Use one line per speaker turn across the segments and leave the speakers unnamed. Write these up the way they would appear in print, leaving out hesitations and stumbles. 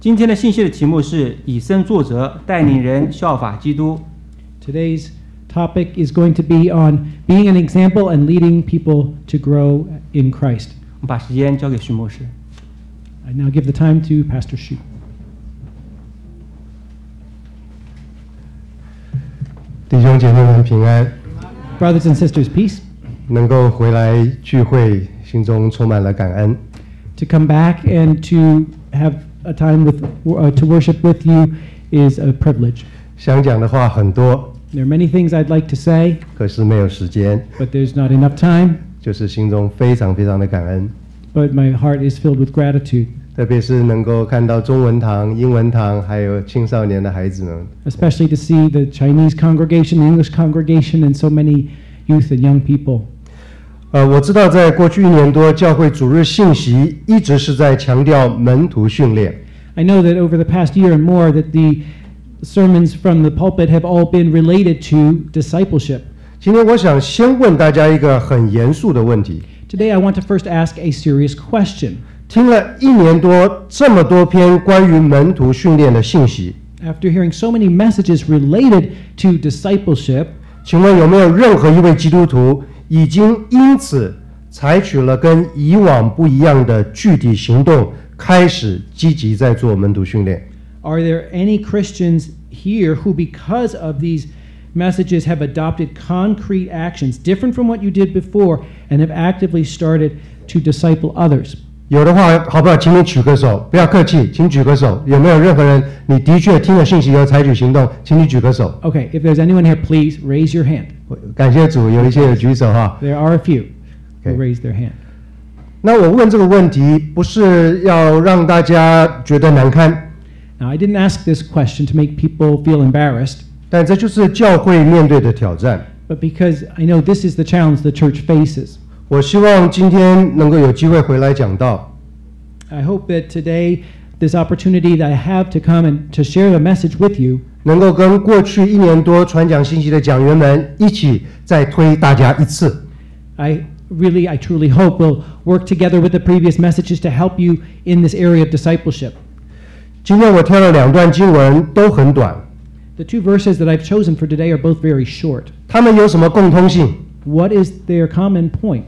今天的信息的题目是以身作则，带领人效法基督。
Today's topic is going to be on being an example and leading people to grow in Christ.
我们把时间交给徐牧师。
I now give the time to Pastor Xu.
弟兄姐妹们平安，
Brothers and sisters, peace.
能够回来聚会，心中充满了感恩。
To come back and to have a time to worship with you is a privilege.
想讲的话很多，
There are many things I'd like to say,
可是没有时间，
but there's not enough time.
就是心中非常非常的感恩。
But my heart is filled with gratitude,
特别是能够看到中文堂、英文堂，还有青少年的孩子们，
especially to see the Chinese congregation, the English congregation, and so many youth and young people.
我知道在过去1年多，教会主日信息一直是在强调门徒训练。
I know that over the past year and more that the sermons from the pulpit have all been related to discipleship.
今天我想先问大家一个很严肃的问题：
Today I want to first ask a serious question.
听了1年多这么多篇关于门徒训练的信息，
After hearing so many messages related to discipleship,
请问有没有任何一位基督徒已经因此采取了跟以往不一样的具体行动，开始积极在做门徒训练？
are there any Christians here who, because of these messages, have adopted concrete actions different from what you did before and have actively started to disciple others?
有的话，好不好？请你举个手，不要客气，请举个手。有没有任何人你的确听了信息以后采取行动？请你举个手。
Okay, if there's anyone here, please raise your hand.
感谢主，有一些有举手哈。
There are a few who
Okay.
raised their hand.
那我问这个问题，不是要让大家觉得难堪，
Now, I didn't ask this question to make people feel embarrassed,
但这就是教会面对的挑战。
but because I know this is the challenge the church faces.
我希望今天能够有机会回来讲道。
I hope that today, this opportunity that I have to come and to share the message with you,
能够跟过去1年多传讲信息的讲员们一起再推大家一次。
I truly hope we'll work together with the previous messages to help you in this area of discipleship.
今天我挑了2段经文，都很短，
The two verses that I've chosen for today are both very short.
它们有什么共通性？
What is their common point?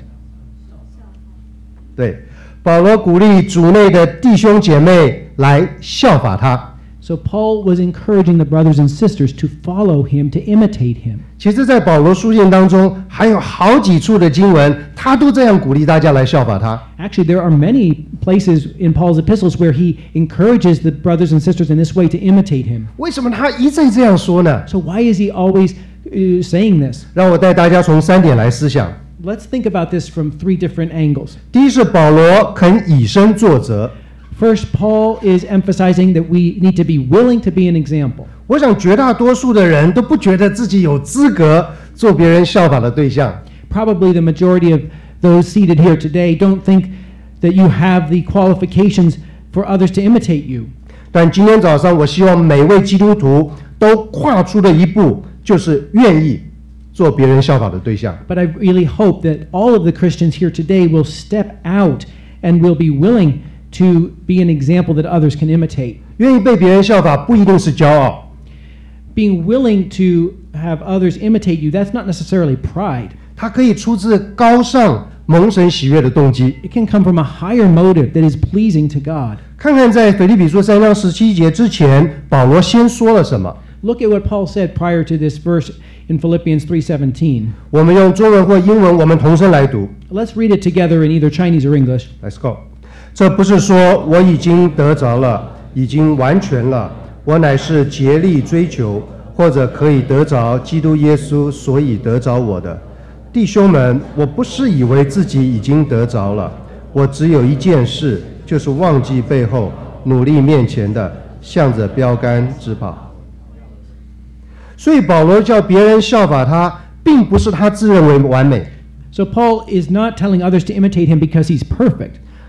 对，保罗鼓励主内的弟兄姐妹来效法他。
So Paul was encouraging the brothers and sisters to follow him, to imitate him.
其实，在保罗书信当中，还有好几处的经文，他都这样鼓励大家来效法他。
Actually, there are many places in Paul's epistles where he encourages the brothers and sisters in this way to imitate him.
为什么他一再这样说呢？
So why is he always saying this?
让我带大家从3点来思想。
Let's think about this from 3 different angles.
第一是保罗肯以身作则。
First, Paul is emphasizing that we need to be willing to be an example.
我想绝大多数的人都不觉得自己有资格做别人效法的对象。
Probably the majority of those seated here today don't think that you have the qualifications for others to imitate you.
但今天早上，我希望每位基督徒都跨出的一步，就是愿意做别人效法的对象。
But I really hope that all of the Christians here today will step out and will be willing to be an example that others can imitate.
愿意被别人效法，不一定是骄傲，
Being willing to have others imitate you, that's not necessarily pride.
它可以出自高尚、蒙神喜悦的动机。
It can come from a higher motive that is pleasing to God.
看看在腓立比书3章17节之前，保罗先说了什么？
Look at what Paul said prior to this verse in Philippians 3:17.
我们用中文或英文，我们同声来读。
Let's read it together in either Chinese or English.
Let's go。这不是说我已经得着了，已经完全了，我乃是竭力追求，或者可以得着基督耶稣，所以得着我的。弟兄们，我不是以为自己已经得着了，我只有一件事，就是忘记背后，努力面前的，向着标杆直跑。所以保罗叫别人效法他，并不是他自认为完美。
So Paul is not telling others to imitate him because he's perfect.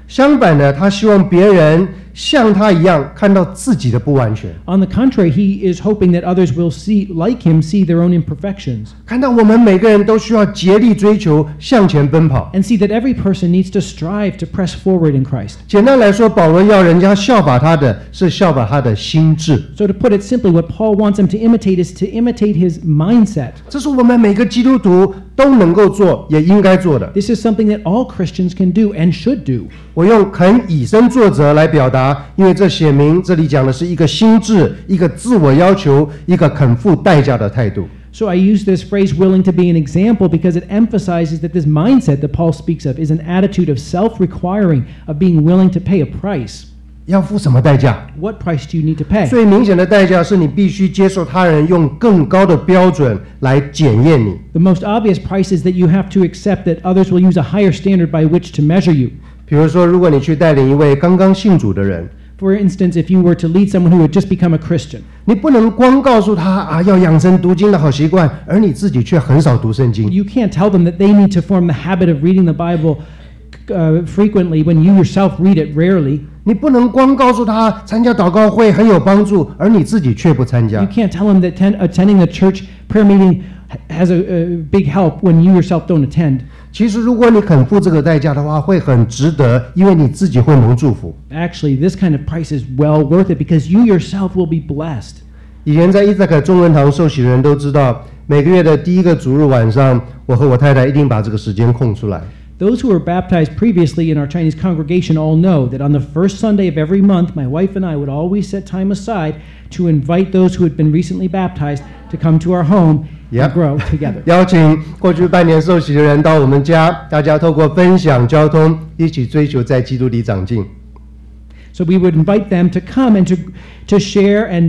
相反的，他希望别人像他一样看到自己的不完全，
On the contrary, he is hoping that others will see, like him, see their own imperfections
看到我们每个人都需要竭力追求，向前奔跑。
and see that every person needs to strive to press forward in Christ.
简单来说，保罗要人家效法他的是效法他的心智，
So to put it simply, what Paul wants them to imitate is to imitate his mindset.
这是我们每个基督徒都能够做，也应该做的。
This is something that all Christians can do and should do.
我用肯以身作则来表达，因为这写明这里讲的是一个心智、一个自我要求、一个肯付代价的态度。
So I use this phrase willing to be an example because it emphasizes that this mindset that Paul speaks of is an attitude of self-requiring, of being willing to pay a price.
要付什么代价？
What price do you need to pay?
最明显的代价是你必须接受他人用更高的标准来检验你。
The most obvious price is that you have to accept that others will use a higher standard by which to measure you.
比如说，如果你去带领一位刚刚信主的人，
For instance, if you were to lead someone who had just become a Christian,
你不能光告诉他要养成读经的好习惯，而你自己却很少读圣经。
you can't tell them that they need to form the habit of reading the Bible frequently when you yourself read it rarely.
你不能光告诉他参加祷告会很有帮助，而你自己却不参
You
加。
can't tell them that attending a church prayer meeting has a big help when you yourself don't attend.
其实，如果你肯付这个代价的话，会很值得，因为你自己会蒙祝福。
Actually, this kind of price is well worth it because you yourself will be blessed.
以前在伊萨克中文堂受洗的人都知道，每个月的第一个主日晚上，我和我太太一定把这个时间空出来。
Those who were baptized previously in our Chinese congregation all know that on the first Sunday of every month, my wife and I would always set time aside to invite those who had been recently baptized to come to our home
Yep.
and grow together.
邀请过去半年受洗的人到我们家，大家透过分享、交通，一起追求在基督里长进。
So we would invite them to come and to share and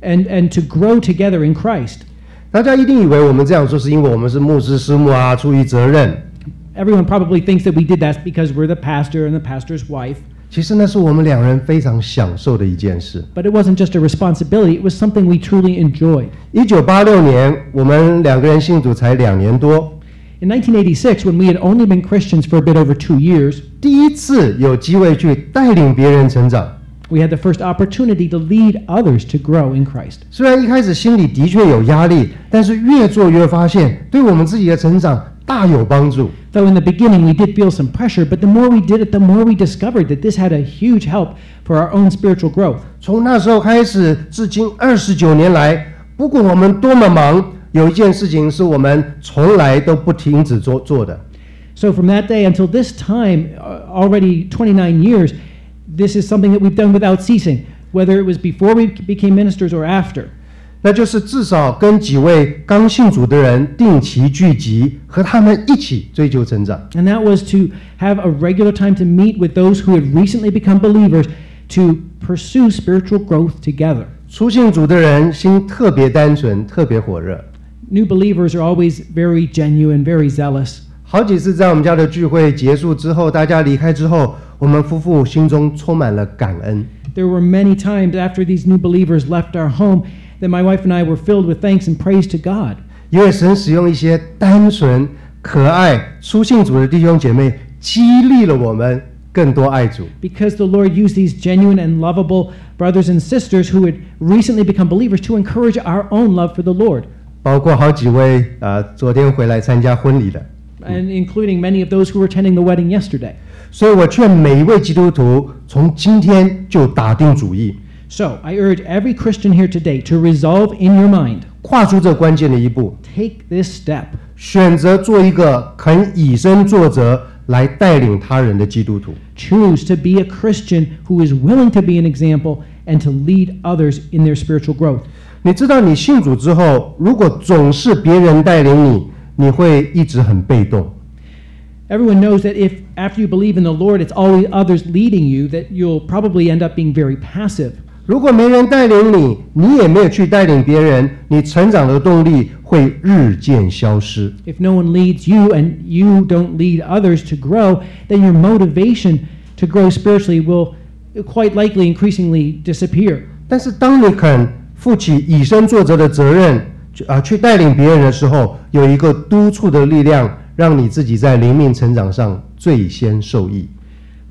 to grow together in Christ.
大家一定以为我们这样说是因为我们是牧师师母啊，出于责任。
Everyone probably thinks that we did that because we're the pastor and the pastor's wife.
其实那是我们两人非常享受的一件事。
But it wasn't just a responsibility, it was something we truly enjoyed.
1986年，我们两个人信主才2年多，
In 1986, when we had only been Christians for a bit over 2 years,
第一次有机会去带领别人成长。
we had the first opportunity to lead others to grow in Christ.
虽然一开始心里的确有压力，但是越做越发现，对我们自己的成长大有帮助。
Though in the beginning we did feel some pressure, but the more we did it, the more we discovered that this had a huge help for our own spiritual growth.
从那时候开始，至今29年来，不管我们多么忙，有一件事情是我们从来都不停止做的，
So from that day until this time, already 29 years, this is something that we've done without ceasing, whether it was before we became ministers or after.
那就是至少跟几位刚信主的人定期聚集，和他们一起追求成长。
And that was to have a regular time to meet with those who had recently become believers to pursue spiritual growth together.
初信主的人心特别单纯，特别火热。
New believers are always very genuine, very zealous.
好几次在我们家的聚会结束之后，大家离开之后，我们夫妇心中充满了感恩。
There were many times after these new believers left our home that my wife and I were filled with thanks and praise to God.
因为神使用一些单纯、可爱、初信主的弟兄姐妹，激励了我们更多爱主。
Because the Lord used these genuine and lovable brothers and sisters who had recently become believers to encourage our own love for the Lord,
包括好几位昨天回来参加婚礼的。
and including many of those who were attending the wedding yesterday.
所以我劝每一位基督徒，从今天就打定主意，
So I urge every Christian here today to resolve in your mind,
跨出这关键的一步，
take this step,
选择做一个肯以身作则来带领他人的基督徒。
choose to be a Christian who is willing to be an example and to lead others in their spiritual growth.
你知道，你信主之后，如果总是别人带领你，你会一直很被动。
Everyone knows that if after you believe in the Lord, it's always others leading you, that you'll probably end up being very passive.
如果没人带领你，你也没有去带领别人，你成长的动力会日渐消失。
If no one leads you and you don't lead others to grow, then your motivation to grow spiritually will quite likely increasingly disappear.
但是当你肯负起以身作则的责任，去带领别人的时候，有一个督促的力量，让你自己在灵命成长上最先受益。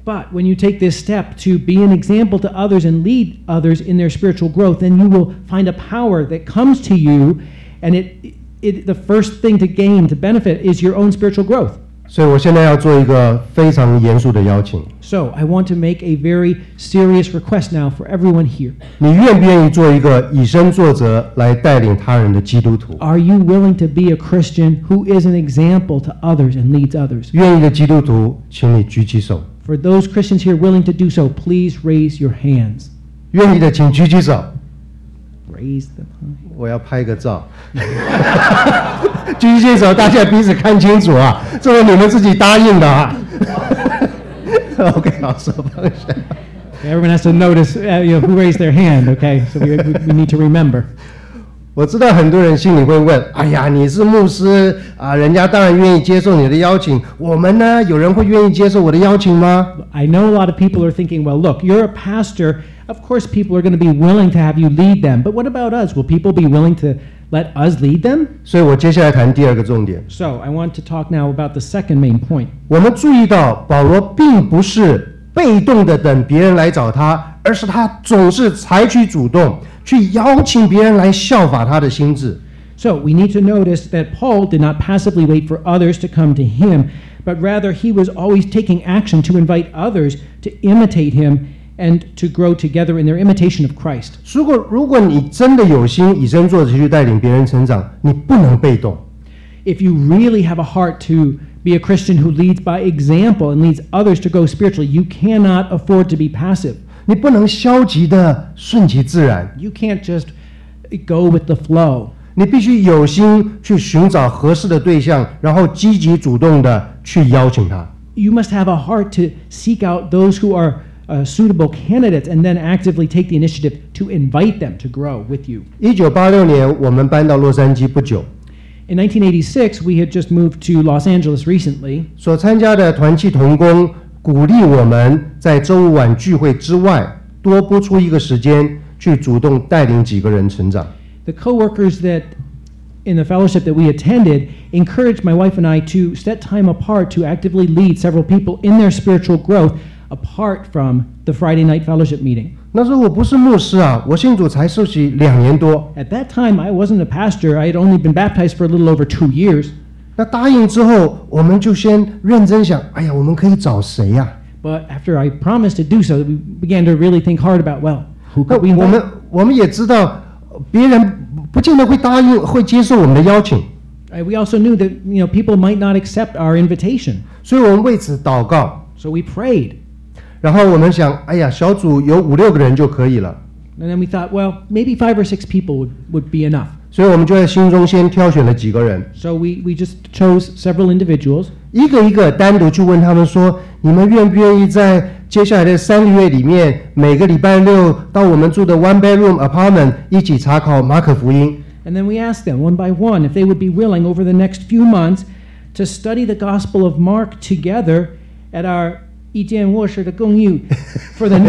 But when you take this step to be an example to others and lead others in their spiritual growth, then you will find a power that comes to you, and the first thing to gain, to benefit, is your own spiritual growth.
所以我现在要做一个非常严肃的邀请，
So I want to make a very serious request now for everyone here.
你愿不愿意做一个以身作则来带领他人的基督徒？
Are you willing to be a Christian who is an example to others and leads others?
愿意的基督徒，请你举起手；
For those Christians here willing to do so, please raise your hands.
愿意的请举起手。
Raise them high.
我要拍个照。举起手，大家彼此看清楚啊，这是你们自己答应的啊。OK， 好，手放下。
Everyone has to notice who raised their hand, okay? So we need to remember.
我知道很多人心里会问：哎呀，你是牧师啊，人家当然愿意接受你的邀请。我们呢，有人会愿意接受我的邀请吗？
I know a lot of people are thinking, well, look, you're a pastor. Of course, people are going to be willing to have you lead them. But what about us? Will people be willing to let us lead them?
所以我接下来谈第二个重点。
So I want to talk now about the second main point.
我们注意到，保罗并不是被动的等别人来找他，而是他总是采取主动，去邀请别人来效法他的心志。
So we need to notice that Paul did not passively wait for others to come to him, but rather he was always taking action to invite others to imitate him and to grow together in their imitation of Christ.
如果你真的有心以身作则去带领别人成长，你不能被动。
If you really have a heart to be a Christian who leads by example and leads others to grow spiritually, you cannot afford to be passive.
你不能消极的顺其自然，
You can't just go with the flow.
你必须有心去寻找合适的对象，然后积极主动的去邀请他。
You must have a heart to seek out those who are suitable candidates and then actively take the initiative to invite them to grow with you.
1986年，我们搬到洛杉矶不久，
In 1986, we had just moved to Los Angeles recently.
所参加的团契同工鼓励我们在周五晚聚会之外，多拨出一个时间去主动带领几个人成长。
The coworkers that in the fellowship that we attended encouraged my wife and I to set time apart to actively lead several people in their spiritual growth apart from the Friday night fellowship meeting.
那时候我不是牧师啊，我信主才受洗2年多。
At that time, I wasn't a pastor. I had only been baptized for a little over 2 years.
那答应之后，我们就先认真想，哎呀，我们可以找谁呀、
But after I promised to do so, we began to really think hard about, well, who
那
could we
我
invite?
们我们也知道，别人不见得会答应，会接受我们的邀请，
We also knew that people might not accept our invitation.
所以我们为此祷告。
So we prayed.
然后我们想，哎呀，小组有5-6个人就可以了，
And then we thought, well, maybe 5 or 6 people would be enough.
所以我们就在心中先挑选了几个人，
So we just chose several individuals.
一个一个单独去问他们说，你们愿不愿意在接下来的3个月里面，每个礼拜6到我们住的 one bedroom apartment 一起查考马可福音？
And then we asked them one by one if they would be willing over the next few months to study the Gospel of Mark together at our 一间卧室的公寓 for the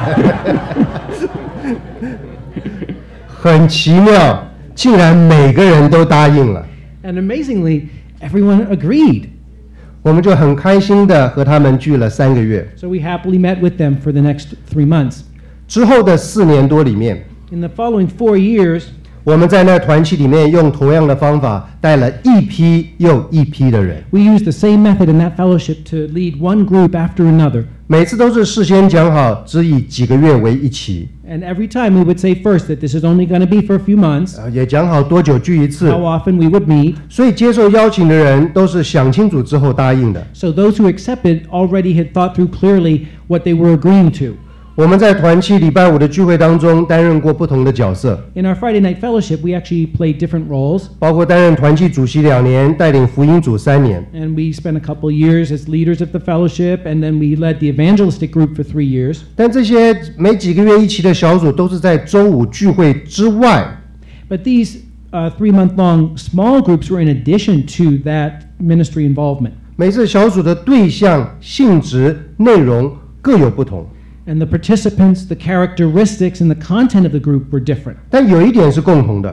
很奇妙，竟然每个人都答应了。
And amazingly, everyone agreed.
我们就很开心的和他们聚了3个月。
So we happily met with them for the next 3 months.
之后的4年多里面，
In the following 4 years,
我们在那团契里面用同样的方法带了一批又一批的人，
we used the same method in that fellowship to lead one group after another.
每次都是事先讲好，只以几个月为一期，
And every time we would say first that this is only going to be for a few months,
也讲好多久聚一次。
how often we would meet.
所以接受邀请的人都是想清楚之后答应的。
So those who accepted already had thought through clearly what they were agreeing to.
我们在团契礼拜5的聚会当中担任过不同的角色，
In our Friday night fellowship, we actually played different roles,
包括担任团契主席2年，带领福音组3年。
and we spent a couple years as leaders of the fellowship, and then we led the evangelistic group for 3 years.
但这些每几个月一期的小组都是在周5聚会之外，
But these 3-month-long small groups were in addition to that ministry involvement.
每次小组的对象、性质、内容各有不同。
And the participants, the characteristics, and the content of the group were different.
但有一点是共同的，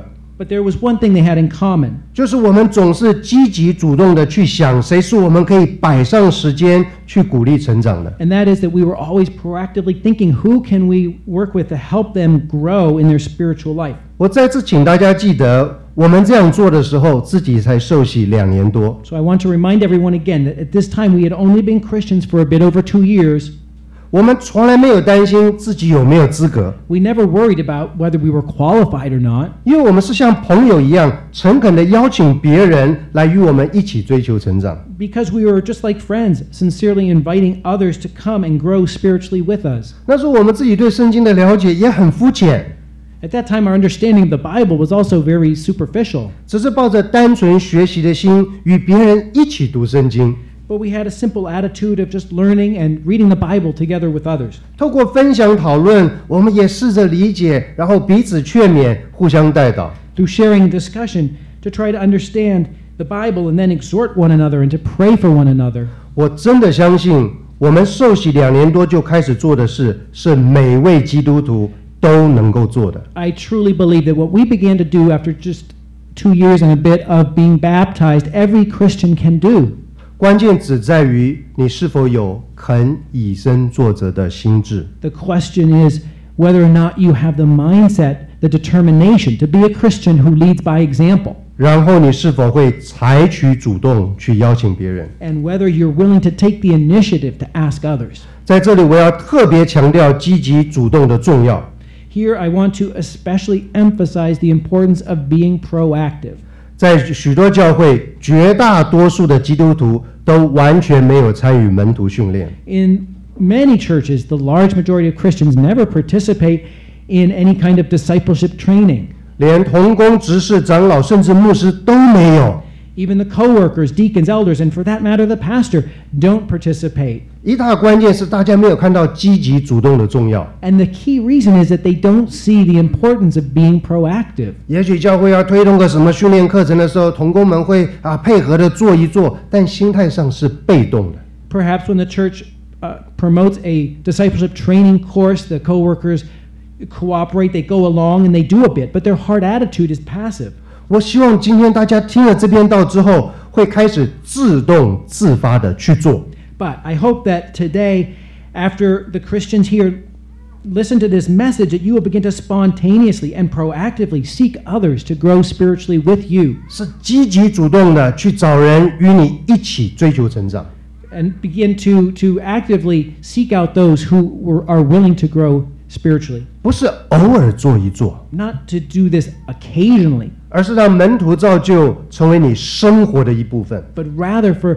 But there was one thing they had in common.
就是我们总是积极主动的去想谁是我们可以摆上时间去鼓励成长的。
And that is that we were always proactively thinking, who can we work with to help them grow in their spiritual life?
我再次请大家记得，我们这样做的时候，自己才受洗2年多。
So I want to remind everyone again that at this time we had only been Christians for a bit over 2 years.
我们从来没有担心自己有没有资格，
We never worried about whether we were qualified or not,
因为我们是像朋友一样，诚恳的邀请别人来与我们一起追求成长。
because we were just like friends, sincerely inviting others to come and grow spiritually with us.
那时候我们自己对圣经的了解也很肤浅，
At that time, our understanding of the Bible was also very superficial,
只是抱着单纯学习的心，与别人一起读圣经。
but we had a simple attitude of just learning and reading the Bible together with others.
透过分享讨论，我们也试着理解，然后彼此劝勉，互相带导。
Through sharing and discussion to try to understand the Bible and then exhort one another and to pray for one another.
我真的相信，我们受洗2年多就开始做的事，是每位基督徒都能够做的。
I truly believe that what we began to do after just 2 years and a bit of being baptized, every Christian can do.
关键只在于你是否有肯以身作则的心智。
The question is whether or not you have the mindset, the determination to be a Christian who leads by example,
然后你是否会采取主动去邀请别人？
and whether you're willing to take the initiative to ask others.
在这里，我要特别强调积极主动的重要。
Here, I want to especially emphasize the importance of being proactive.
在许多教会，绝大多数的基督徒都完全没有参与门徒训练。
In many churches, the large majority of Christians never participate in any kind of discipleship training.
连同工、执事、长老，甚至牧师都没有。
Even the co-workers, deacons, elders, and for that matter, the pastor don't participate.
一大关键是大家没有看到积极主动的重要。
And the key reason is that they don't see the importance of being proactive.
也许教会要推动个什么训练课程的时候，同工们会配合的做一做，但心态上是被动的。
Perhaps when the church promotes a discipleship training course, the co-workers cooperate, they go along and they do a bit, but their heart attitude is passive.
我希望今天大家听了这篇道之后，会开始自动自发的去做。
But I hope that today, after the Christians here listen to this message, that you will begin to spontaneously and proactively seek others to grow spiritually with you,
是积极主动的去找人与你一起追求成长。
and begin to actively seek out those who are willing to grow spiritually.
不是偶尔做一做，
Not to do this occasionally,
而是让门徒造就成为你生活的一部分。
but rather for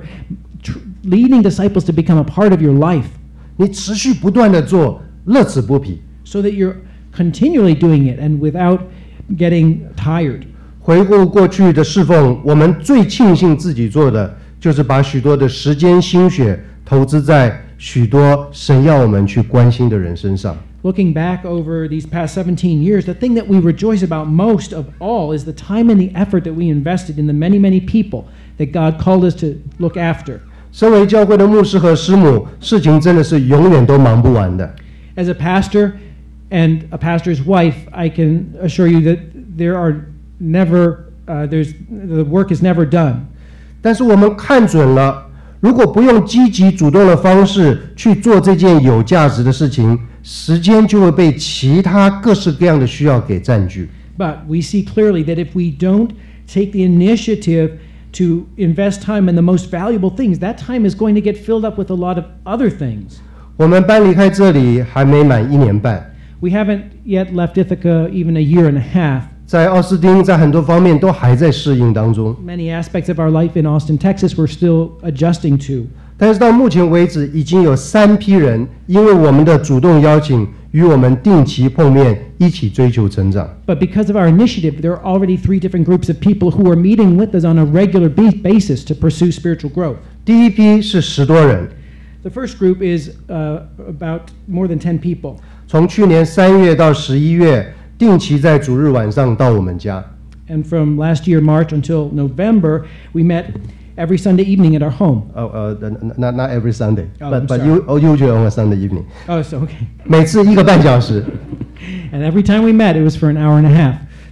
leading disciples to become a part of your life,
你持续不断的做，乐此不疲。
so that you're continually doing it and without getting tired.
回顾过去的侍奉，我们最庆幸自己做的，就是把许多的时间心血投资在许多神要我们去关心的人身上。
Looking back over these past 17 years, the thing that we rejoice about most of all is the time and the effort that we invested in the many, many people that God called us to look after.
身为教会的牧师和师母，事情真的是永远都忙不完的。
As a pastor and a pastor's wife, I can assure you that the work is never done.
但是我们看准了，如果不用积极主动的方式去做这件有价值的事情，时间就会被其他各式各样的需要给占据。
But we see clearly that if we don't take the initiative to invest time in the most valuable things, that time is going to get filled up with a lot of other things.
我们搬离开这里还没满1年半，
We haven't yet left Ithaca even a year and a half.
在奥斯汀在很多方面都还在适应当中。
Many aspects of our life in Austin, Texas, we're still adjusting to.
但是到目前为止，已经有3批人因为我们的主动邀请，与我们定期碰面，一起追求成长。
But because of our initiative, there are already 3 different groups of people who are meeting with us on a regular basis to pursue spiritual growth.
第一批是10多人，
The first group is about more than 10 people.
从去年3月到11月，定期在主日晚上到我们家。
And from last year, March, until November, we met every Sunday evening at our home.
Not every Sunday,
Oh,
but
I'm
but
sorry.
usually on a Sunday evening.
Oh, so okay.
每次1个半小时。
And every time we met, it was for an hour and a half.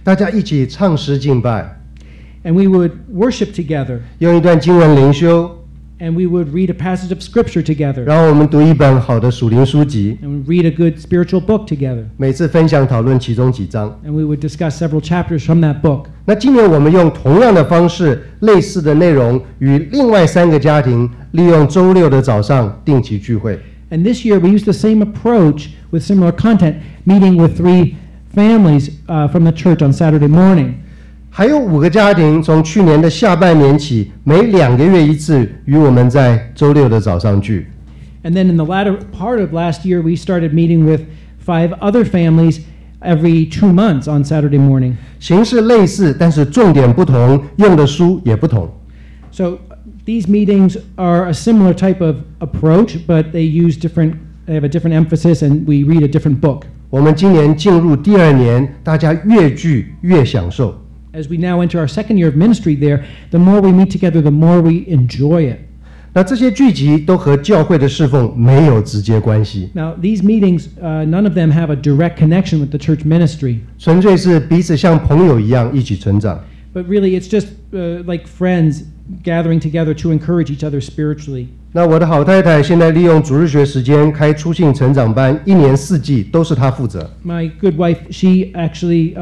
大家一起唱诗敬拜，
and we would worship together,
用一段经文灵修，
and we would read a passage of scripture together,
然后我们读一本好的属灵书籍，
and read a good spiritual book together,
每次分享讨论其中几章。
and we would discuss several chapters from that book.
那今年我们用同样的方式，类似的内容，与另外3个家庭利用周六的早上定期聚会。
And this year we used the same approach with similar content, meeting with 3 families from the church on Saturday morning.
还有5个家庭从去年的下半年起，每2个月一次与我们在周六的早上聚。
And then in the latter part of last year, we started meeting with 5 other families every 2 months on Saturday morning.
形式类似，但是重点不同，用的书也不同。
So these meetings are a similar type of approach, but they have a different emphasis, and we read a different book.
我们今年进入第2年，大家越聚越享受。
As we now enter our second year of ministry there, the more we meet together, the more we enjoy it.
那这些聚集都和教会的侍奉没有直接关系，
Now, these meetings, none of them have a direct connection with the church ministry,
纯粹是彼此像朋友一样一起成长。
but really it's just like friends gathering together to encourage each other spiritually.
那我的好太太现在利用主日学时间开初信成长班，1年4季都是她负责。
My good wife, she actually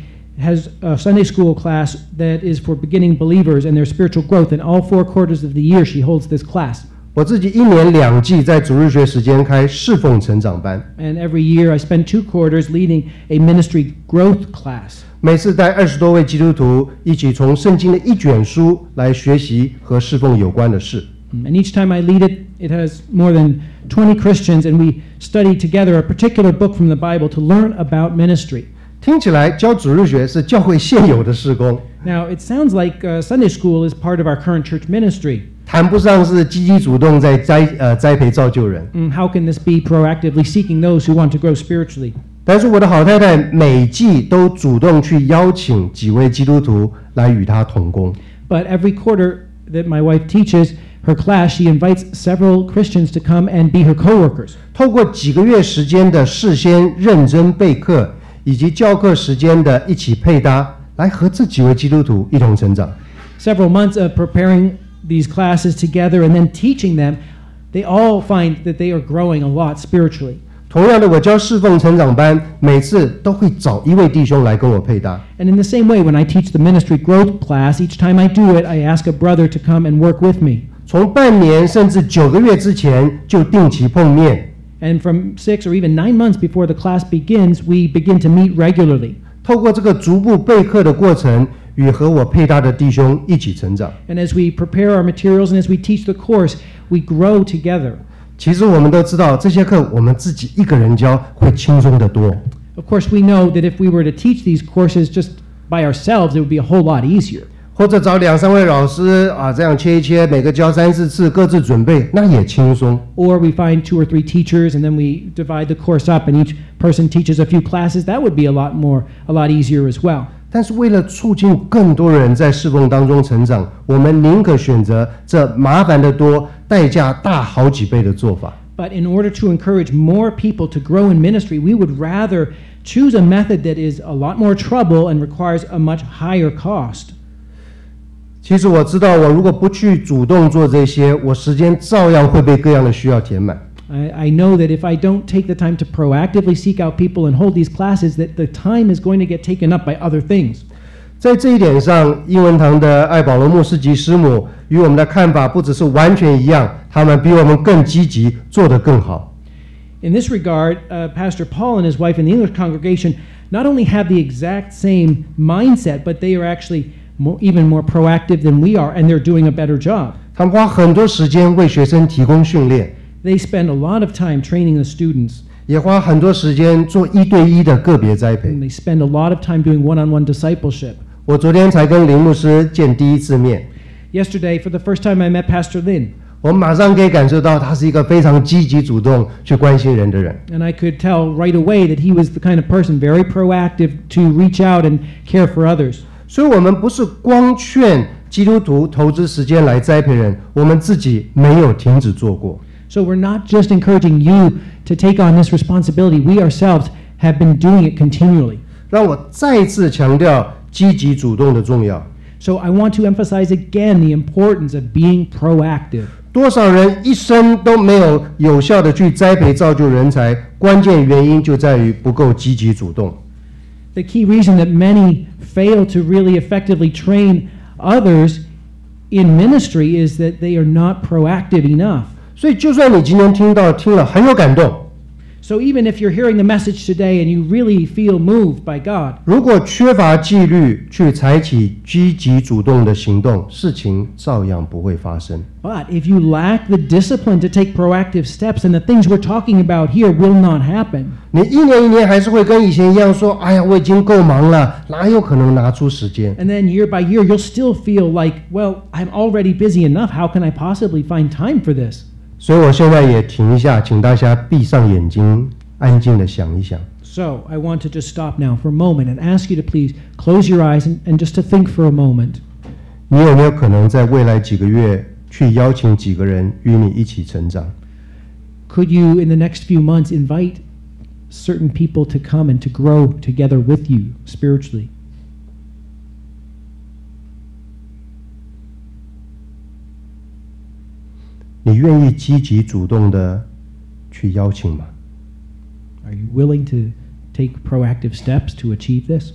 has a Sunday school class that is for beginning believers and their spiritual growth. And all 4 quarters of the year, she holds this class.
我自己1年2季在主日学时间开侍奉成长班，
And every year, I spend 2 quarters leading a ministry growth class.
每次带20多位基督徒一起从圣经的一卷书来学习和侍奉有关的事。
And each time I lead it, it has more than 20 Christians, and we study together a particular book from the Bible to learn about ministry.
听起来教主日学是教会现有的事工，
Now, it sounds like Sunday school is part of our current church ministry.
谈不上是积极主动在栽培造就人。
How can this be proactively seeking those who want to grow spiritually?
但是我的好太太每季都主动去邀请几位基督徒来与她同工。
But every quarter that my wife teaches her class, she invites several Christians to come and be her coworkers.
透过几个月时间的事先认真备课，以及教课时间的一起配搭，来和这几位基督徒一同成长。
Several months of preparing these classes together and then teaching them, they all find that they are growing a lot spiritually.
同样的，我教侍奉成长班，每次都会找一位弟兄来跟我配搭。
And in the same way, when I teach the ministry growth class, each time I do it, I ask a brother to come and work with me.
从半年甚至9个月之前就定期碰面，
And from 6 or even 9 months before the class begins, we begin to meet regularly.
透过这个逐步备课的过程，与和我配搭的弟兄一起成长。
And as we prepare our materials and as we teach the course, we grow together.
其实我们都知道，这些课我们自己一个人教会轻松得多。
Of course, we know that if we were to teach these courses just by ourselves, it would be a whole lot easier.
或者找2、3位老师啊，这样切一切，每个教3、4次，各自准备，那也轻松。
Or we find 2 or 3 teachers and then we divide the course up and each person teaches a few classes. That would be a lot easier as well.
但是为了促进更多人在侍奉当中成长，我们宁可选择这麻烦得多、代价大好几倍的做法。
But in order to encourage more people to grow in ministry, we would rather choose a method that is a lot more trouble and requires a much higher cost.
其实我知道，我如果不去主动做这些，我时间照样会被各样的需要填满。
I know that if I don't take the time to proactively seek out people and hold these classes, that the time is going to get taken up by other things.
在这一点上，英文堂的艾保罗牧师及师母与我们的看法不只是完全一样，他们比我们更积极，做得更好。
In this regard, Pastor Paul and his wife in the English congregation not only have the exact same mindset, but they are actually even more proactive than we are, and they're doing a better job.
他们花很多时间为学生提供训练，
They spend a lot of time training the students,
也花很多时间做1对1的个别栽培。
and they spend a lot of time doing one-on-one discipleship.
我昨天才跟林牧师见第一次面，
Yesterday, for the first time, I met Pastor Lin,
我马上可以感受到他是一个非常积极主动去关心人的人。
and I could tell right away that he was the kind of person very proactive to reach out and care for others.
所以我们不是光劝基督徒投资时间来栽培人，我们自己没有停止做过。
So we're not just encouraging you to take on this responsibility. We ourselves have been doing it continually.
让我再次强调积极主动的重要。
So I want to emphasize again the importance of being proactive.
多少人一生都没有有效的去栽培造就人才，关键原因就在于不够积极主动。
The key reason that many fail to really effectively train others in ministry is that they are not proactive enough.
所以就算你今天听了很有感动，
So even if you're hearing the message today and you really feel moved by God,
如果缺乏纪律去采取积极主动的行动，事情照样不会发生。
but if you lack the discipline to take proactive steps, then the things we're talking about here will not happen.
你一年还是会跟以前一样说，哎呀，我已经够忙了，哪有可能拿出时间？
And then year by year, you'll still feel like, well, I'm already busy enough. How can I possibly find time for this?
所以我现在也停一下，请大家闭上眼睛，安静的想一想。
So I want to just stop now for a moment and ask you to please close your eyes and just to think for a moment.
你有没有可能在未来几个月去邀请几个人与你一起成长？
Could you, in the next few months, invite certain people to come and to grow together with you spiritually?
你愿意积极主动的去邀请吗？
Are you willing to take proactive steps to achieve this?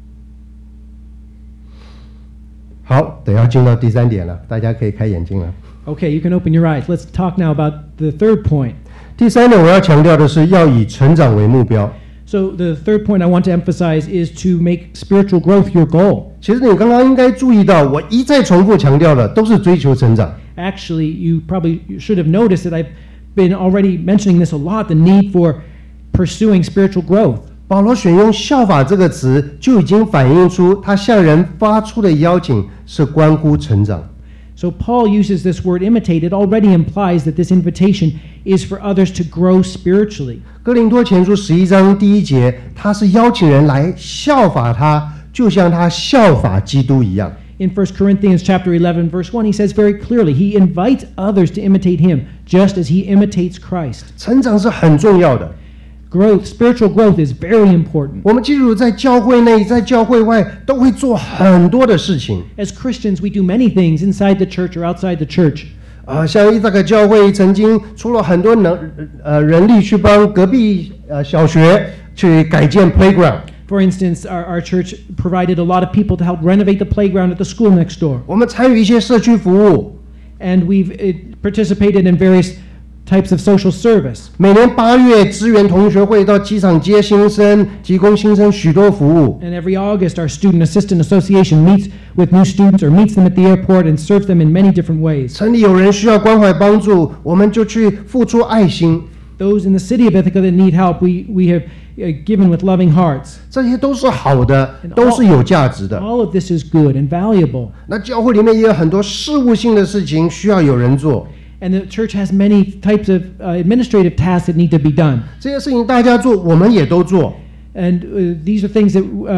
好，等要进到第三点了，大家可以开眼睛了。
Okay, you can open your eyes. Let's talk now about the third point.
第三点，我要强调的是要以成长为目标。
So the third point I want to emphasize is to make spiritual growth your goal.
其实你刚刚应该注意到，我一再重复强调的都是追求成长。
Actually, you should have noticed that I've been already mentioning this a lot, the need for pursuing spiritual growth.
保罗选用效法这个词，就已经反映出他向人发出的邀请是关乎成长。
So Paul uses this word imitate. It already implies that this invitation is for others to grow spiritually.
哥林多前书11章第1节，他是邀请人来效法他，就像他效法基督一样。
In 1 Corinthians chapter 11, verse 1, he says very clearly, he invites others to imitate him, just as he imitates Christ.
成长是很重要的。
Growth, spiritual growth is very important.
我们基督徒在教会内、在教会外都会做很多的事情。
As Christians, we do many things inside the church or outside the church.
像伊萨克教会曾经出了很多人力去帮隔壁小学去改建 playground。
For instance, our church provided a lot of people to help renovate the playground at the school next door.
我们参与一些社区服务，
And we've participated in various types of social service.
每年8月支援同学会到机场接新生，提供新生许多服务。
And every August, our Student Assistant Association meets with new students or meets them at the airport and serves them in many different ways.
城里有人需要关怀帮助，我们就去付出爱心。
Those in the city of Ithaca that need help, we have given with loving hearts.
这些都是好的，都是有价值的。
All of this is good and valuable.
那教会里面也有很多事务性的事情需要有人做，
And the church has many types of administrative tasks that need to be done.
这些事情大家做，我们也都做。
And these are things that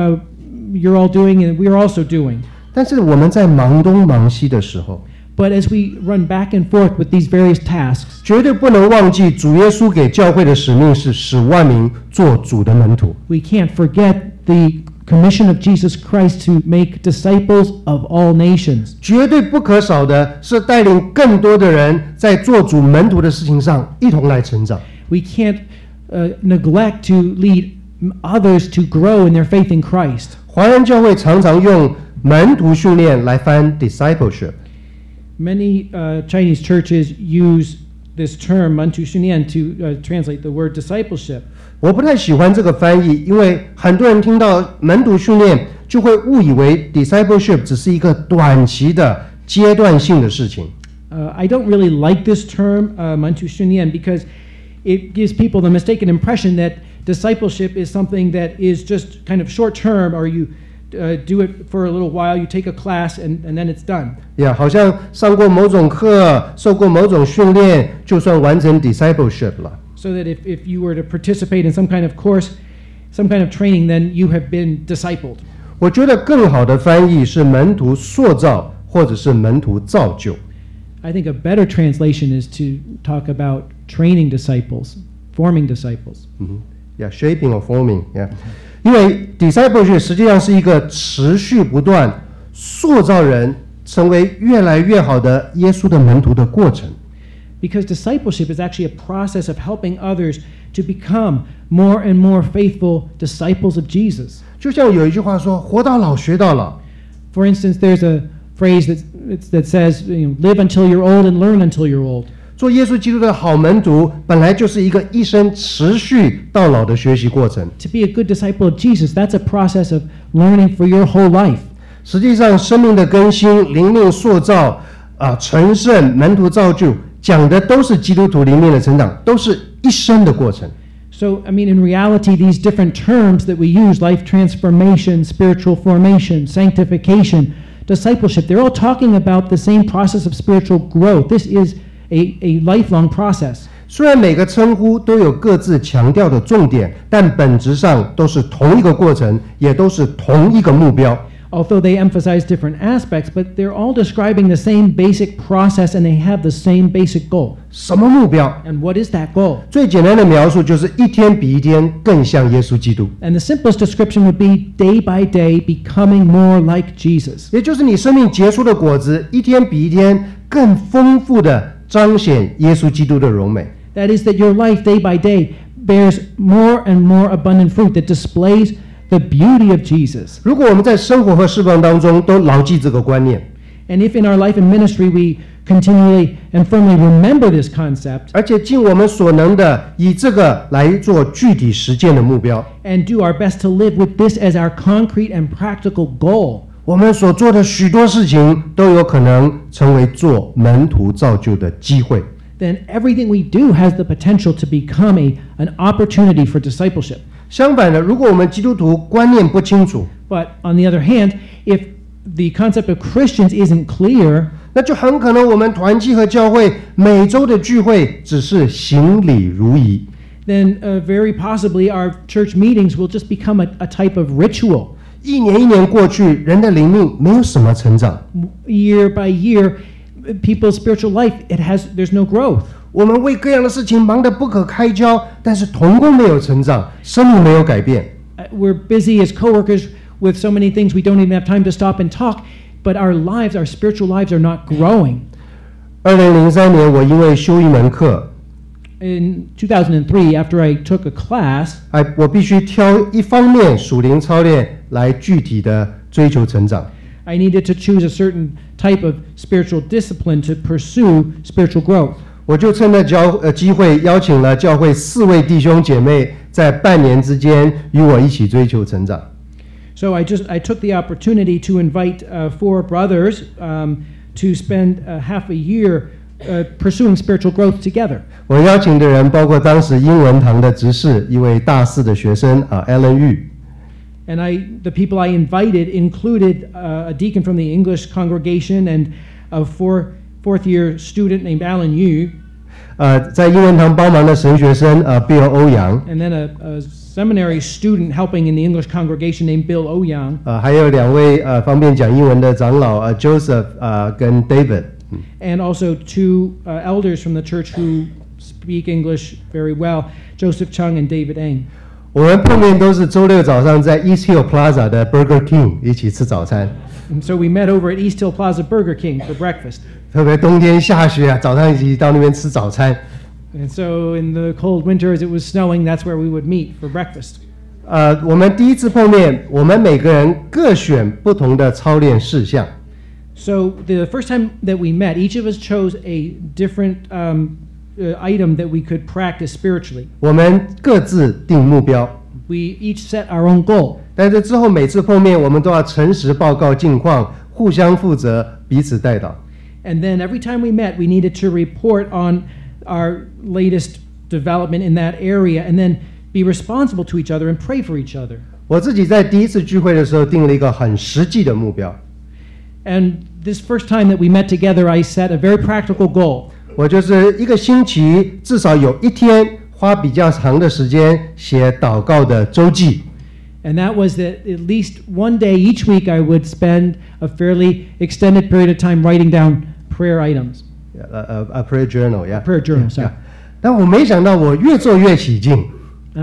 you're all doing and we're also doing.
但是我们在忙东忙西的时候，
But as we run back and forth with these various tasks,
绝对不能忘记主耶稣给教会的使命是使万民做主的门徒。
we can't forget the commission of Jesus Christ to make disciples of all nations.
绝对不可少的是带领更多的人在做主门徒的事情上一同来成长。
We can't neglect to lead others to grow in their faith in Christ.
华人教会常常用门徒训练来翻 discipleship。
Many Chinese churches use this term, mantu shunian, to translate the word discipleship.
我不太喜欢这个翻译，因为很多人听到门徒训练就会误以为 discipleship 只是一个短期的阶段性的事情。
I don't really like this term, mantu shunian, because it gives people the mistaken impression that discipleship is something that is just kind of short term, or you do it for a little while, you take a class, and then it's done.
好像上过某种课，受过某种训练，就算完成 discipleship 了。
So that if you were to participate in some kind of course, some kind of training, then you have been discipled.
我觉得更好的翻译是门徒塑造，或者是门徒造就。
I think a better translation is to talk about training disciples, forming disciples.
shaping or forming. 因为 discipleship 实际上是一个持续不断塑造人成为越来越好的耶稣的门徒的过程。
Because discipleship is actually a process of helping others to become more and more faithful disciples of Jesus.
就像有一句话说，活到老学到老。
For instance, there's a phrase that says, live until you're old and learn until you're old.
做耶稣基督的好门徒，本来就是一个一生持续到老的学习过程。
To be a good disciple of Jesus, that's a process of learning for your whole life.
实际上，生命的更新、灵命塑造、成圣、门徒造就，讲的都是基督徒灵命的成长，都是一生的过程。
So, in reality, these different terms that we use, life transformation, spiritual formation, sanctification, discipleship, they're all talking about the same process of spiritual growth. This is a lifelong process.
虽然每个称呼都有各自强调的重点，但本质上都是同一个过程，也都是同一个目标。
Although they emphasize different aspects, but they're all describing the same basic process and they have the same basic goal.
什么目标？
And what is that goal?
最简单的描述就是一天比一天更像耶稣基督，
And the simplest description would be day by day becoming more like Jesus.
也就是你生命结出的果子，一天比一天更丰富的彰显耶稣基督的荣美。
That is, that your life day by day bears more and more abundant fruit that displays the beauty of Jesus.
如果我们在生活和侍奉当中都牢记这个观念，
And if in our life and ministry we continually and firmly remember this concept
而且尽我们所能的以这个来做具体实践的目标，
and do our best to live with this as our concrete and practical goal,
我们所做的许多事情都有可能成为做门徒造就的机会。
then everything we do has the potential to become an opportunity for discipleship.
相反的，如果我们基督徒观念不清楚，
But on the other hand, if the concept of Christians isn't clear,
那就很可能我们团契和教会每周的聚会只是行礼如仪，
then very possibly our church meetings will just become a type of ritual.
一年一年过去，人的灵命没有什么成长。
Year by year, people's spiritual life, there's no growth.
我们为各样的事情忙得不可开交，但是同工没有成长，生命没有改变。
We're busy as coworkers with so many things we don't even have time to stop and talk, but our spiritual lives are not growing.
2003年，我因为修一门课，
In 2003, after I took a class,
我必须挑一方面属灵操练来具体的追求成长。
I needed to choose a certain type of spiritual discipline to pursue spiritual growth.
我就趁着机会邀请了教会4位弟兄姐妹，在半年之间与我一起追求成长。
So I took the opportunity to invite 4 brothers to spend half a year pursuing spiritual growth together.
我邀请的人包括当时英文堂的执事，一位大4的学生Alan Yu。
And the people I invited included a deacon from the English congregation and a fourth year student named Alan Yu,
在英文堂帮忙的神学生Bill 欧阳，
and then a seminary student helping in the English congregation named Bill Ouyang,
还有2位方便讲英文的长老Joseph 跟 David。
and also 2 elders from the church who speak English very well, Joseph Chung and David Eng.
我们碰面都是周6早上在 East Hill Plaza 的 Burger King 一起吃早餐。
And so we met over at East Hill Plaza Burger King for breakfast.
特别冬天下雪早上一起到那边吃早餐。
And so in the cold winter as it was snowing, that's where we would meet for breakfast.
我们第一次碰面，我们每个人各选不同的操练事项。
So the first time that we met, each of us chose a different item that we could practice spiritually.
我们各自定目标，
We each set our own goal.
但是之后每次碰面，我们都要诚实报告近况，互相负责，彼此带导。
And then every time we met, we needed to report on our latest development in that area and then be responsible to each other and pray for each other.
我自己在第一次聚会的时候定了一个很实际的目标，
And this first time that we met together, I set a very practical goal.
我就是一个星期至少有1天花比较长的时间写祷告的周记。
And that was that at least one day each week I would spend a fairly extended period of time writing down prayer items.
A prayer journal, yeah.
Prayer journal, sorry.
Yeah. 但我没想到我越做越起劲，
And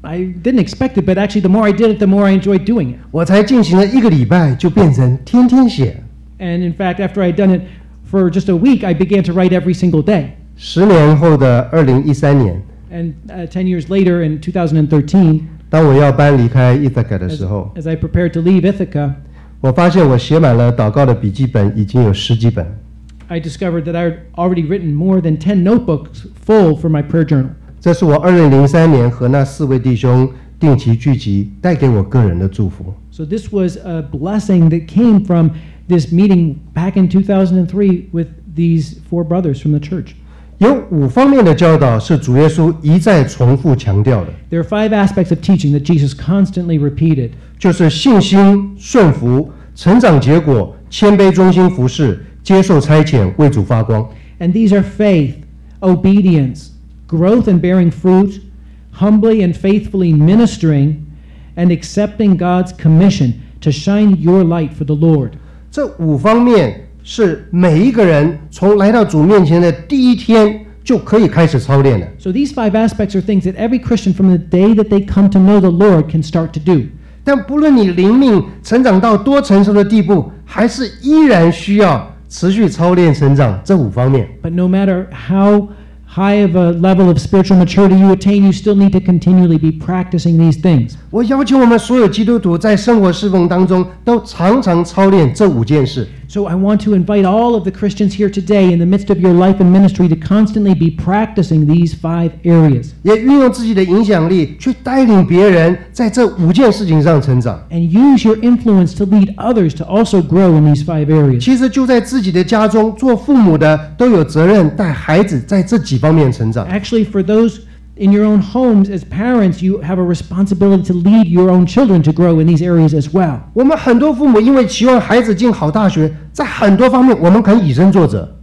I didn't expect it, but actually the more I did it, the more I enjoyed doing it.
我才进行了1个礼拜，就变成天天写。
And in fact, after I'd done it for just a week, I began to write every single day.
10年后的2013年，
And 10 years later, in 2013,
当我要搬离开伊萨卡的
as,
时候，
as I prepared to leave Ithaca,
我发现我写满了祷告的笔记本已经有10几本。
I discovered that I had already written more than 10 notebooks full for my prayer journal.
这是我2003年和那4位弟兄定期聚集带给我个人的祝福。
So this was a blessing that came from this meeting back in 2003 with these 4 brothers from the church.
有5方面的教导是主耶稣一再重复强调的，
There are 5 aspects of teaching that Jesus constantly repeated.
就是信心、顺服、成长结果、谦卑忠心服侍、接受差遣、为主发光。
And these are faith, obedience, growth and bearing fruit, humbly and faithfully ministering, and accepting God's commission to shine your light for the Lord.
这5方面是每一个人从来到主面前的第一天就可以开始操练的。
So these 5 aspects are things that every Christian from the day that they come to know the Lord can start to do.
但不论你灵命成长到多成熟的地步，还是依然需要持续操练成长这5方面。
But no matter how high of a level of spiritual maturity you attain, you still need to continually be practicing these things.
我要求我们所有基督徒在生活侍奉当中都常常操练这5件事。
So I want to invite all of the Christians here today in the midst of your life and ministry to constantly be practicing these 5 areas
也运用自己的影响力去带领别人在这5件事情上成长。
and use your influence to lead others to also grow in these 5 areas.
其实就在自己的家中，做父母的都有责任带孩子在这几方面成长。
Actually, for those in your own homes as parents, you have a responsibility to lead your own children to grow in these areas as well.
我们很多父母因为期望孩子进好大学，在很多方面我们可以以身作则。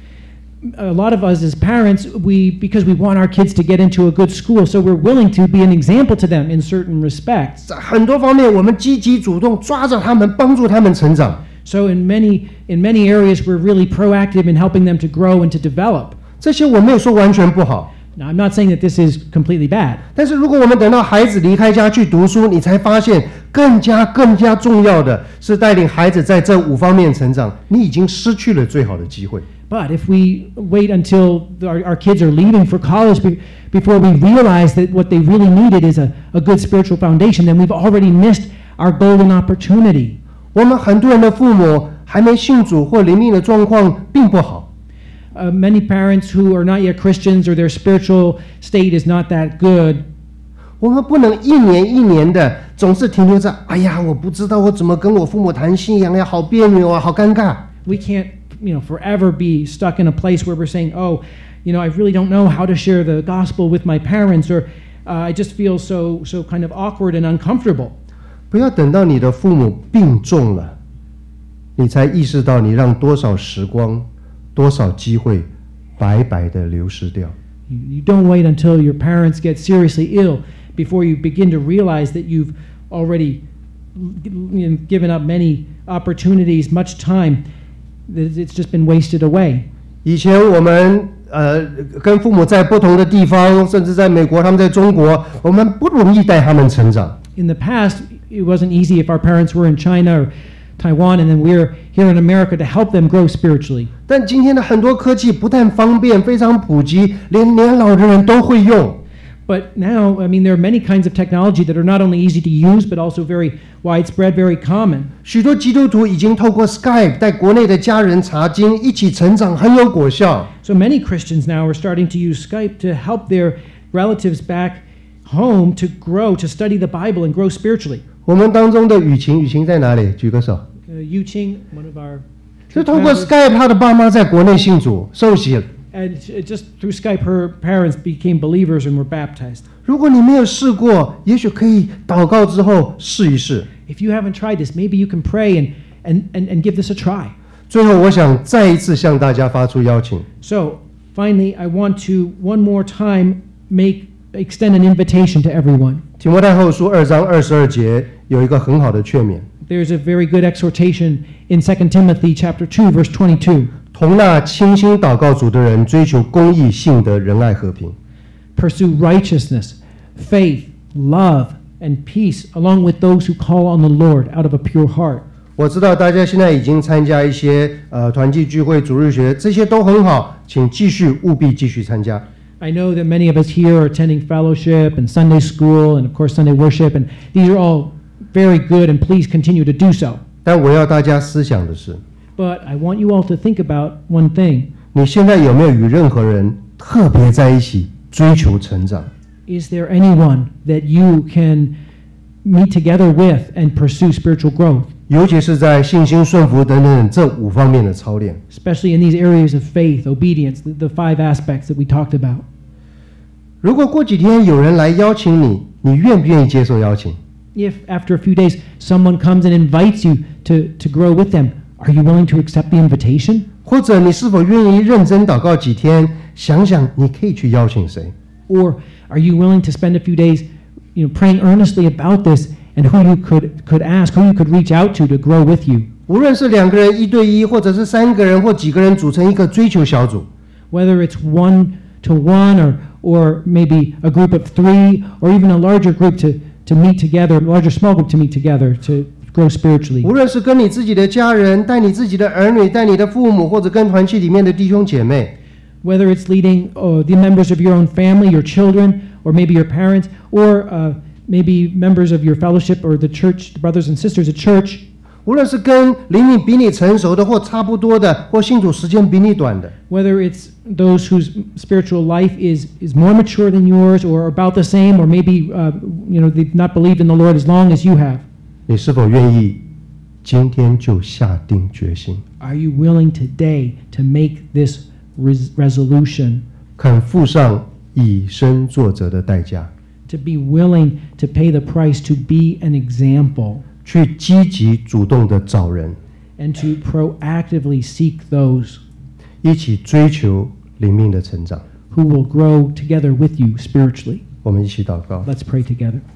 A lot of us as parents, because we want our kids to get into a good school, so we're willing to be an example to them in certain respects.
在很多方面，我们积极主动抓着他们，帮助他们成长。
So in many areas, we're really proactive in helping them to grow and to develop.
这些我没有说完全不好，
Now, I'm not saying that this is completely bad,
但是如果我们等到孩子离开家去读书，你才发现更加重要的是带领孩子在这5方面成长，你已经失去了最好的机会。
but if we wait until our kids are leaving for college before we realize that what they really needed is a good spiritual foundation, then we've already missed our golden opportunity.
我们很多人的父母还没信主或灵命的状况并不好，
Many parents who are not yet Christians or their spiritual state is not that good.
我们不能一年的总是停留在哎呀，我不知道我怎么跟我父母谈信仰呀，好别扭啊，好尴尬。
We can't, forever be stuck in a place where we're saying, oh, I really don't know how to share the gospel with my parents, or I just feel so kind of awkward and uncomfortable.
不要等到你的父母病重了，你才意识到你让多少时光、多少机会白白的流失掉。
You don't wait until your parents get seriously ill before you begin to realize that you've already given up many opportunities, much time. It's just been wasted away.
以前我们跟父母在不同的地方，甚至在美国，他们在中国，我们不容易带他们成长。
In the past, it wasn't easy if our parents were in China or Taiwan, and then we're here in America to help them grow spiritually.
但今天的很多科技不但方便，非常普及，连老的人都会用。
But now, there are many kinds of technology that are not only easy to use, but also very widespread, very common.
许多基督徒已经透过 Skype 带国内的家人查经，一起成长，很有果效。
So many Christians now are starting to use Skype to help their relatives back home to grow, to study the Bible and grow spiritually.
我们当中的雨晴在哪里？举个手。
Yu Qing, one of our
就透过 Skype， 他的爸妈在国内信主受洗了。
and just through Skype, her parents became believers and were baptized.
如果你没有试过，也许可以祷告之后试一试。
If you haven't tried this, maybe you can pray and give this a try.
最后，我想再一次向大家发出邀请。
So finally, I want to one more time extend an invitation to everyone.
提摩太后书2章22节有一个很好的劝勉。
There's a very good exhortation in 2 Timothy chapter 2, verse 22.
同那倾心祷告主的人，追求公义、信德、仁爱、和平。
Pursue righteousness, faith, love and peace, along with those who call on the Lord out of a pure heart.
我知道大家现在已经参加一些团契聚会、主日学，这些都很好，请务必继续参加。
I know that many of us here are attending fellowship and Sunday school and, of course, Sunday worship, and these are all very good, and please continue to do so.
但我要大家思想的是，
But I want you all to think about one thing.
你现在有没有与任何人特别在一起追求成长？
Is there anyone that you can meet together with and pursue spiritual growth,
尤其是在信心、顺服等等这5方面的操练。
especially in these areas of faith, obedience, the 5 aspects that we talked about?
如果过几天有人来邀请你，你愿不愿意接受邀请？
If after a few days someone comes and invites you to grow with them, are you willing to accept the invitation?
或者你是否愿意认真祷告几天，想想你可以去邀请谁？
Or are you willing to spend a few days, praying earnestly about this and who you could ask, who you could reach out to grow with you?
无论是2个人1对1，或者是3个人或几个人组成一个追求小组，
Whether it's 1-to-1 or maybe a group of 3 or even a larger group to meet together, a larger small group to meet together to grow spiritually.
无论是跟你自己的家人、带你自己的儿女、带你的父母，或者跟团契里面的弟兄姐妹，
Whether it's leading the members of your own family, your children, or maybe your parents, or maybe members of your fellowship or the church, the brothers and sisters at church.
无论是跟灵命比你成熟的，或差不多的，或信主时间比你短的，
Whether it's those whose spiritual life is more mature than yours, or about the same, or maybe they've not believed in the Lord as long as you have.
你是否愿意今天就下定决心，
Are you willing today to make this resolution,
肯付上以身作则的代价，
to be willing to pay the price to be an example,
去积极主动的找人，
and to proactively seek those
一起追求灵命的成长？
who will grow together with you spiritually?
我们一起祷告。
Let's pray together.